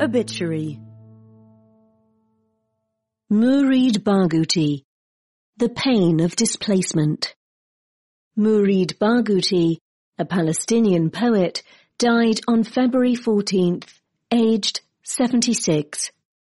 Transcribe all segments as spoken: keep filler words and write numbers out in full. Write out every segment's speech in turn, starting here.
Obituary. Mourid Barghouti, The Pain of Displacement. Mourid Barghouti, a Palestinian poet, died on February fourteenth, aged seventy-six.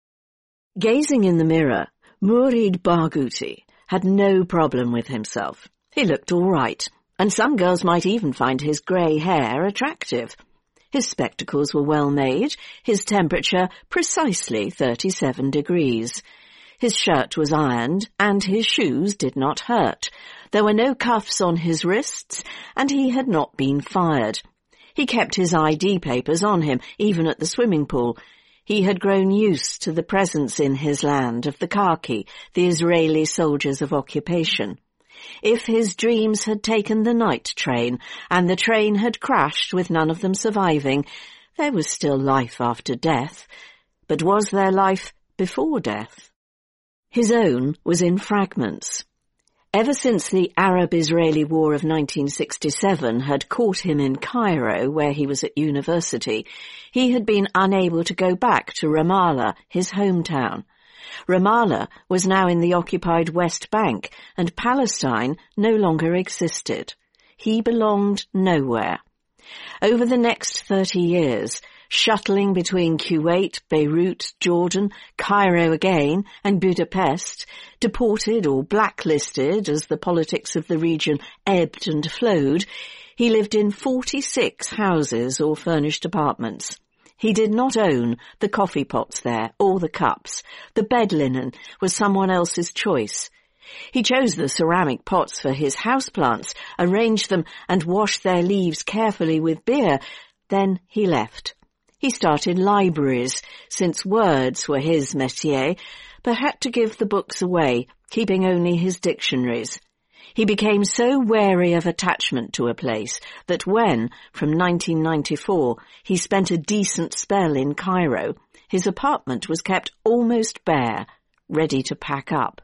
Gazing in the mirror, Mourid Barghouti had no problem with himself. He looked all right, and some girls might even find his grey hair attractive. His spectacles were well made, his temperature precisely thirty-seven degrees. His shirt was ironed, and his shoes did not hurt. There were no cuffs on his wrists, and he had not been fired. He kept his I D papers on him, even at the swimming pool. He had grown used to the presence in his land of the khaki, the Israeli soldiers of occupation. If his dreams had taken the night train, and the train had crashed with none of them surviving, there was still life after death. But was there life before death? His own was in fragments. Ever since the Arab-Israeli War of nineteen sixty-seven had caught him in Cairo, where he was at university, he had been unable to go back to Ramallah, his hometown. Ramallah was now in the occupied West Bank, and Palestine no longer existed. He belonged nowhere. Over the next thirty years, shuttling between Kuwait, Beirut, Jordan, Cairo again, and Budapest, deported or blacklisted as the politics of the region ebbed and flowed, he lived in forty-six houses or furnished apartments. He did not own the coffee pots there, or the cups. The bed linen was someone else's choice. He chose the ceramic pots for his houseplants, arranged them and washed their leaves carefully with beer. Then he left. He started libraries, since words were his métier, but had to give the books away, keeping only his dictionaries. He became so wary of attachment to a place that when, from nineteen ninety-four, he spent a decent spell in Cairo, his apartment was kept almost bare, ready to pack up.